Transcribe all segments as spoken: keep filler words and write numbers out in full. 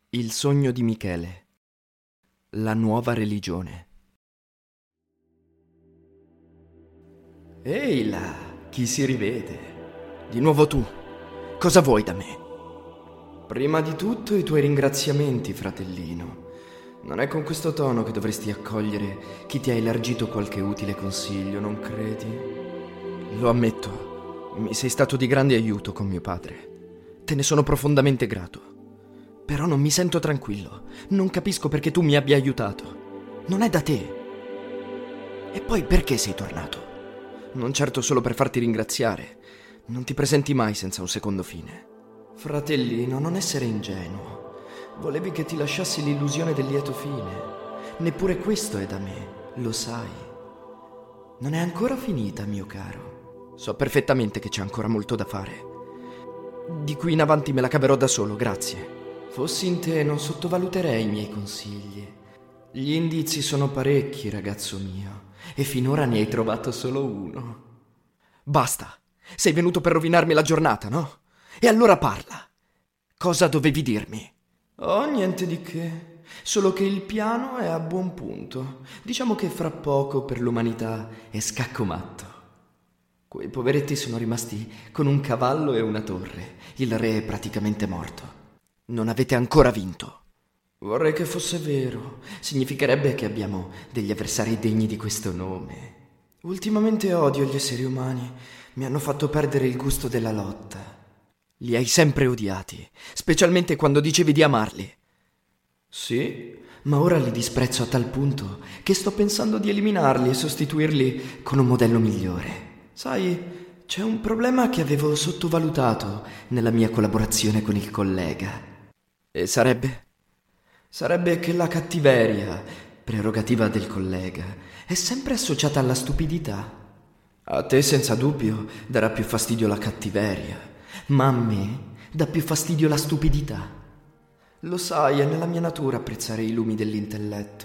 Il sogno di Michele. La nuova religione. Ehi là, chi si rivede? Di nuovo tu. Cosa vuoi da me? Prima di tutto i tuoi ringraziamenti, fratellino. Non è con questo tono che dovresti accogliere chi ti ha elargito qualche utile consiglio, non credi? Lo ammetto, mi sei stato di grande aiuto con mio padre. Te ne sono profondamente grato. Però non mi sento tranquillo. Non capisco perché tu mi abbia aiutato. Non è da te. E poi perché sei tornato? Non certo solo per farti ringraziare. Non ti presenti mai senza un secondo fine. Fratellino, non essere ingenuo. Volevi che ti lasciassi l'illusione del lieto fine. Neppure questo è da me, lo sai. Non è ancora finita, mio caro. So perfettamente che c'è ancora molto da fare. Di qui in avanti me la caverò da solo, grazie. Fossi in te non sottovaluterei i miei consigli. Gli indizi sono parecchi, ragazzo mio, e finora ne hai trovato solo uno. Basta, sei venuto per rovinarmi la giornata, no? E allora parla. Cosa dovevi dirmi? Oh, niente di che, solo che il piano è a buon punto. Diciamo che fra poco per l'umanità è scaccomatto. Quei poveretti sono rimasti con un cavallo e una torre. Il re è praticamente morto. Non avete ancora vinto. Vorrei che fosse vero. Significherebbe che abbiamo degli avversari degni di questo nome. Ultimamente odio gli esseri umani. Mi hanno fatto perdere il gusto della lotta. Li hai sempre odiati, specialmente quando dicevi di amarli. Sì, ma ora li disprezzo a tal punto che sto pensando di eliminarli e sostituirli con un modello migliore. Sai, c'è un problema che avevo sottovalutato nella mia collaborazione con il collega. E sarebbe? Sarebbe che la cattiveria, prerogativa del collega, è sempre associata alla stupidità. A te senza dubbio darà più fastidio la cattiveria, ma a me dà più fastidio la stupidità. Lo sai, è nella mia natura apprezzare i lumi dell'intelletto.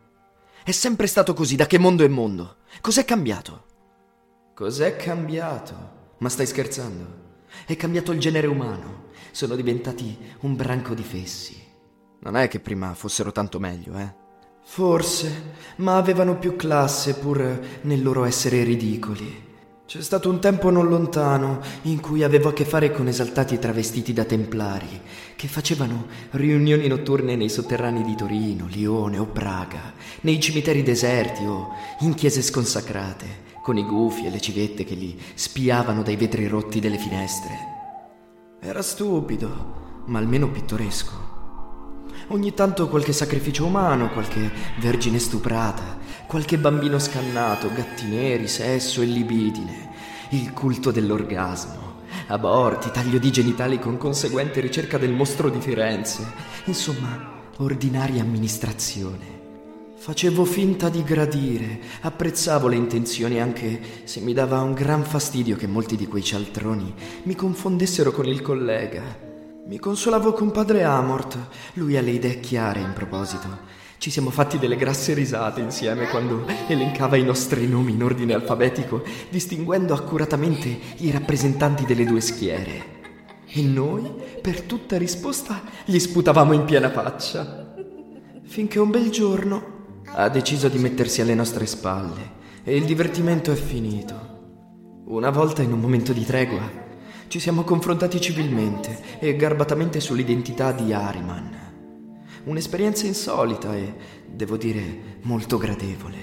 È sempre stato così, da che mondo è mondo. Cos'è cambiato? Cos'è cambiato? Ma stai scherzando? È cambiato il genere umano. Sono diventati un branco di fessi. Non è che prima fossero tanto meglio, eh? Forse, ma avevano più classe pur nel loro essere ridicoli. C'è stato un tempo non lontano in cui avevo a che fare con esaltati travestiti da templari che facevano riunioni notturne nei sotterranei di Torino, Lione o Praga, nei cimiteri deserti o in chiese sconsacrate, con i gufi e le civette che li spiavano dai vetri rotti delle finestre. Era stupido, ma almeno pittoresco. Ogni tanto qualche sacrificio umano, qualche vergine stuprata, qualche bambino scannato, gatti neri, sesso e libidine, il culto dell'orgasmo, aborti, taglio di genitali con conseguente ricerca del mostro di Firenze, insomma, ordinaria amministrazione. Facevo finta di gradire, apprezzavo le intenzioni anche se mi dava un gran fastidio che molti di quei cialtroni mi confondessero con il collega. Mi consolavo con padre Amort, lui ha le idee chiare in proposito. Ci siamo fatti delle grasse risate insieme quando elencava i nostri nomi in ordine alfabetico, distinguendo accuratamente i rappresentanti delle due schiere. E noi, per tutta risposta, gli sputavamo in piena faccia. Finché un bel giorno ha deciso di mettersi alle nostre spalle e il divertimento è finito. Una volta, in un momento di tregua, ci siamo confrontati civilmente e garbatamente sull'identità di Ahriman. Un'esperienza insolita e, devo dire, molto gradevole.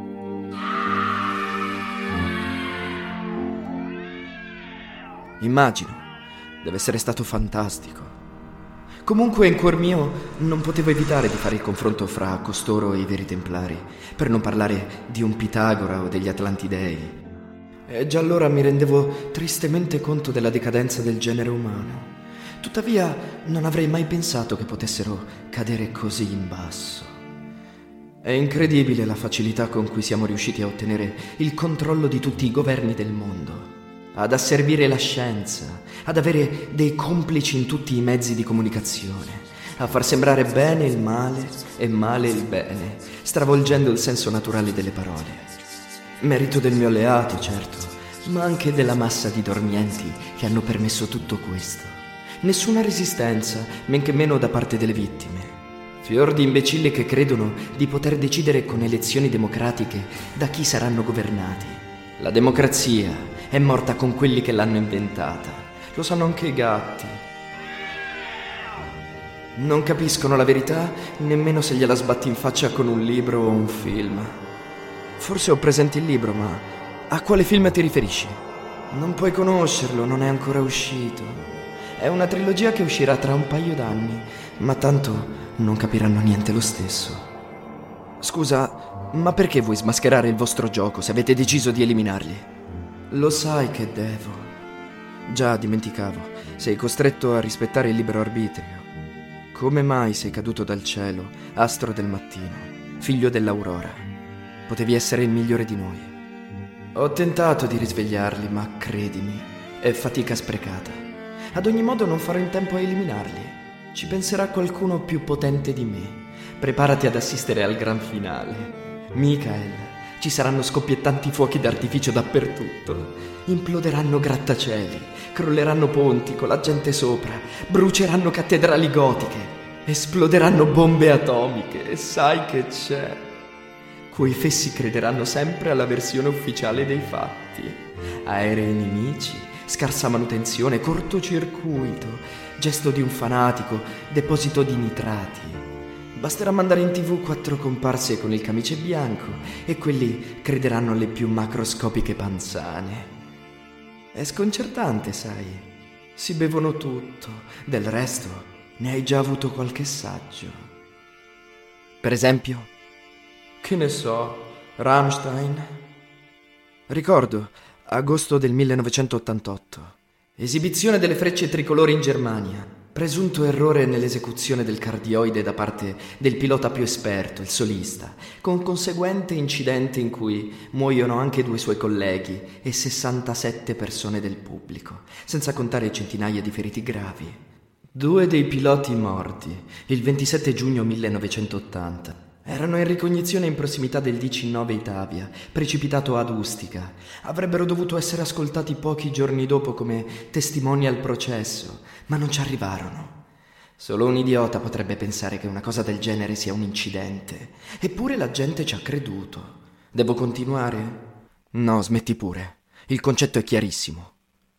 Immagino, deve essere stato fantastico. Comunque in cuor mio non potevo evitare di fare il confronto fra costoro e i veri templari, per non parlare di un Pitagora o degli Atlantidei. E già allora mi rendevo tristemente conto della decadenza del genere umano. Tuttavia non avrei mai pensato che potessero cadere così in basso. È incredibile la facilità con cui siamo riusciti a ottenere il controllo di tutti i governi del mondo, ad asservire la scienza, ad avere dei complici in tutti i mezzi di comunicazione, a far sembrare bene il male e male il bene, stravolgendo il senso naturale delle parole. Merito del mio alleato, certo, ma anche della massa di dormienti che hanno permesso tutto questo. Nessuna resistenza, men che meno da parte delle vittime. Fior di imbecilli che credono di poter decidere con elezioni democratiche da chi saranno governati. La democrazia è morta con quelli che l'hanno inventata. Lo sanno anche i gatti. Non capiscono la verità nemmeno se gliela sbatti in faccia con un libro o un film. Forse ho presente il libro, ma a quale film ti riferisci? Non puoi conoscerlo, non è ancora uscito. È una trilogia che uscirà tra un paio d'anni, ma tanto non capiranno niente lo stesso. Scusa, ma perché vuoi smascherare il vostro gioco se avete deciso di eliminarli? Lo sai che devo. Già, dimenticavo. Sei costretto a rispettare il libero arbitrio. Come mai sei caduto dal cielo, astro del mattino, figlio dell'aurora? Potevi essere il migliore di noi. Ho tentato di risvegliarli, ma credimi, è fatica sprecata. Ad ogni modo non farò in tempo a eliminarli. Ci penserà qualcuno più potente di me. Preparati ad assistere al gran finale. Michael, ci saranno scoppiettanti fuochi d'artificio dappertutto. Imploderanno grattacieli, crolleranno ponti con la gente sopra, bruceranno cattedrali gotiche, esploderanno bombe atomiche, e sai che c'è. Quei fessi crederanno sempre alla versione ufficiale dei fatti. Aerei nemici, scarsa manutenzione, cortocircuito, gesto di un fanatico, deposito di nitrati. Basterà mandare in tv quattro comparse con il camice bianco e quelli crederanno alle più macroscopiche panzane. È sconcertante, sai. Si bevono tutto. Del resto, ne hai già avuto qualche saggio. Per esempio? Che ne so, Rammstein? Ricordo, agosto del millenovecentottantotto. Esibizione delle frecce tricolori in Germania. Presunto errore nell'esecuzione del cardioide da parte del pilota più esperto, il solista, con conseguente incidente in cui muoiono anche due suoi colleghi e sessantasette persone del pubblico, senza contare centinaia di feriti gravi. Due dei piloti morti, il ventisette giugno millenovecentottanta, erano in ricognizione in prossimità del D C nove Itavia, precipitato ad Ustica. Avrebbero dovuto essere ascoltati pochi giorni dopo come testimoni al processo, ma non ci arrivarono. Solo un idiota potrebbe pensare che una cosa del genere sia un incidente. Eppure la gente ci ha creduto. Devo continuare? No, smetti pure. Il concetto è chiarissimo.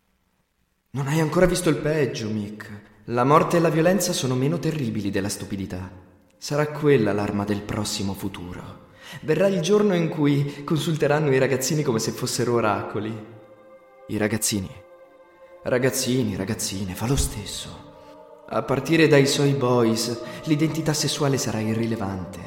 Non hai ancora visto il peggio, Mick. La morte e la violenza sono meno terribili della stupidità. Sarà quella l'arma del prossimo futuro. Verrà il giorno in cui consulteranno i ragazzini come se fossero oracoli. I ragazzini? Ragazzini, ragazzine, fa lo stesso. A partire dai Soy Boys, l'identità sessuale sarà irrilevante.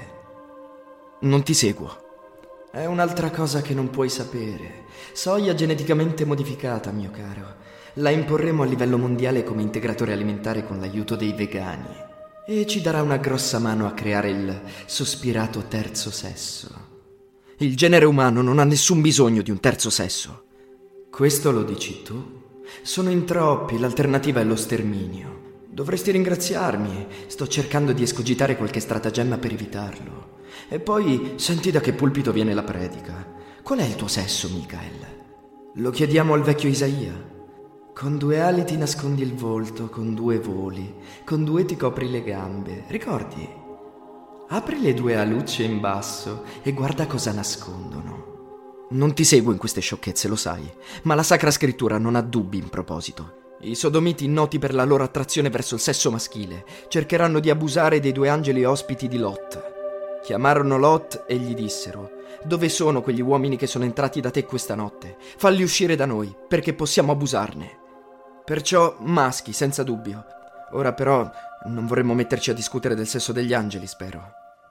Non ti seguo. È un'altra cosa che non puoi sapere. Soia geneticamente modificata, mio caro. La imporremo a livello mondiale come integratore alimentare con l'aiuto dei vegani. E ci darà una grossa mano a creare il sospirato terzo sesso. Il genere umano non ha nessun bisogno di un terzo sesso. Questo lo dici tu? Sono in troppi, l'alternativa è lo sterminio. Dovresti ringraziarmi, sto cercando di escogitare qualche stratagemma per evitarlo. E poi senti da che pulpito viene la predica. Qual è il tuo sesso, Michael? Lo chiediamo al vecchio Isaia. Con due ali ti nascondi il volto, con due voli, con due ti copri le gambe. Ricordi? Apri le due alucce in basso e guarda cosa nascondono. Non ti seguo in queste sciocchezze, lo sai, ma la Sacra Scrittura non ha dubbi in proposito. I sodomiti, noti per la loro attrazione verso il sesso maschile, cercheranno di abusare dei due angeli ospiti di Lot. Chiamarono Lot e gli dissero: dove sono quegli uomini che sono entrati da te questa notte? Falli uscire da noi, perché possiamo abusarne. Perciò maschi, senza dubbio. Ora però non vorremmo metterci a discutere del sesso degli angeli, spero.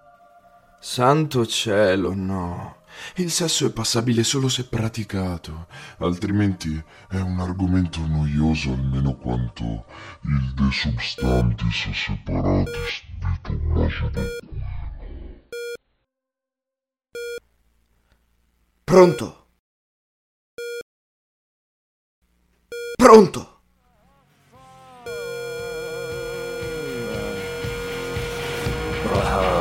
Santo cielo, no. Il sesso è passabile solo se praticato, altrimenti è un argomento noioso almeno quanto il De Substantis Separatis di Tommaso d'Aquino. Pronto? Pronto? Wow.